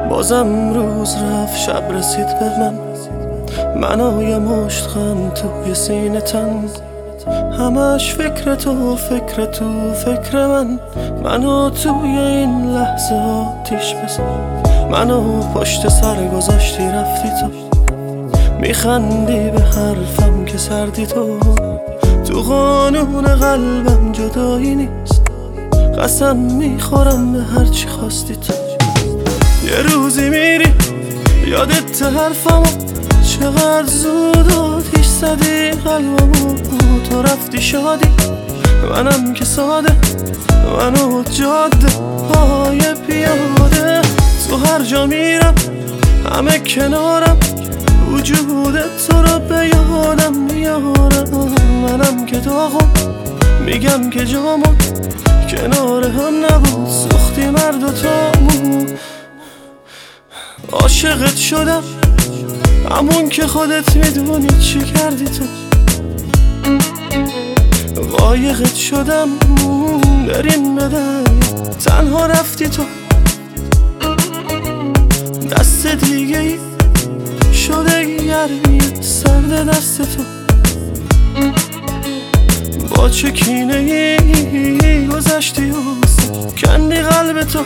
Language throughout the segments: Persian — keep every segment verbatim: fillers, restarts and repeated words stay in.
بازم روز رفت شب رسید به من، منو یه مشت غم توی سینه تن، همش فکر تو فکر تو فکر من، منو توی این لحظه آتیش بزن، منو پشت سر گذاشتی رفتی تو، میخندی به حرفم که سردی تو، تو قانون قلبم جدایی نیست، قسم میخورم به هرچی خواستی تو. یه روزی میری یادت حرفمو، چقدر زود آتیش زدی قلبمو، تو رفتی شادی منم که ساده، منو جاده پای پیاده، تو هر جا میرم همه کنارم، وجود تو رو به یادم میارم، منم که داغم میگم که جامون کنار هم نبود، سوختی مرد و تامون. عاشقت شدم همون که خودت میدونی چی کردی تو، قایقت شدم بریم بدن تنها رفتی تو، دست دیگه ای شده گرمی سرد دست تو، با چه کینه ای گذشتی و کندی قلب تو.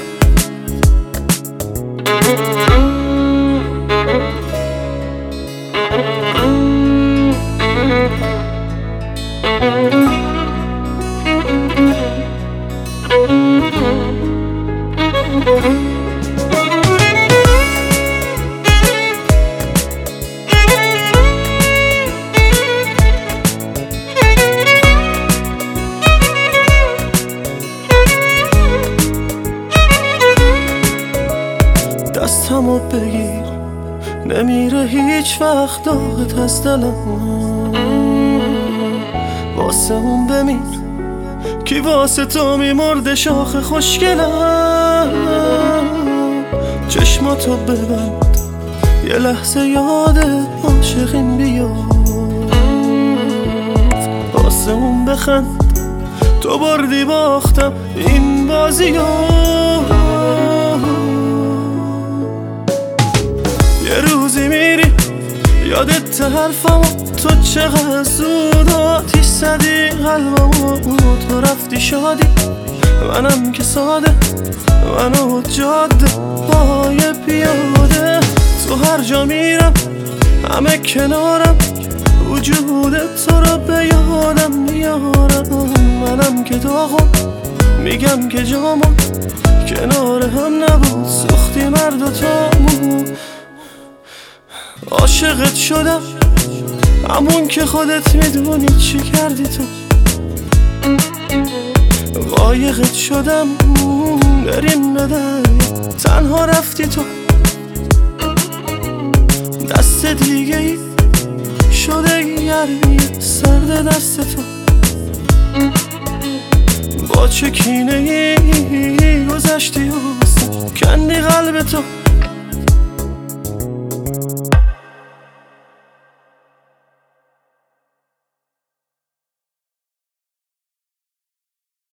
دستمو بگیر نمیره هیچ وقت داغت از دلم، واسه اون بمیر کی واسه تو میمرده شاخ خوشگلم، چشماتو ببند یه لحظه یاد عاشقین بیافت، واسه اون بخند تو بردی باختم این بازیو. یه روزی میری یادت حرفمو، تو چقدر زود آتیش زدی قلبمو، تو رفتی شادی منم که ساده، منو جاده پای پیاده، تو هر جا میرم همه کنارم، وجود تو رو به یادم میارم، منم که داغم میگم که جامون کنار هم نبود، سوختی مرد و تامون. عاشقت شدم همون که خودت میدونی چی کردی تو، قایقت شدم بریم بدن تنها رفتی تو، دست دیگه ای شده گرمی سرد دست تو، با چه کینه ای گذشتی و کندی قلب تو.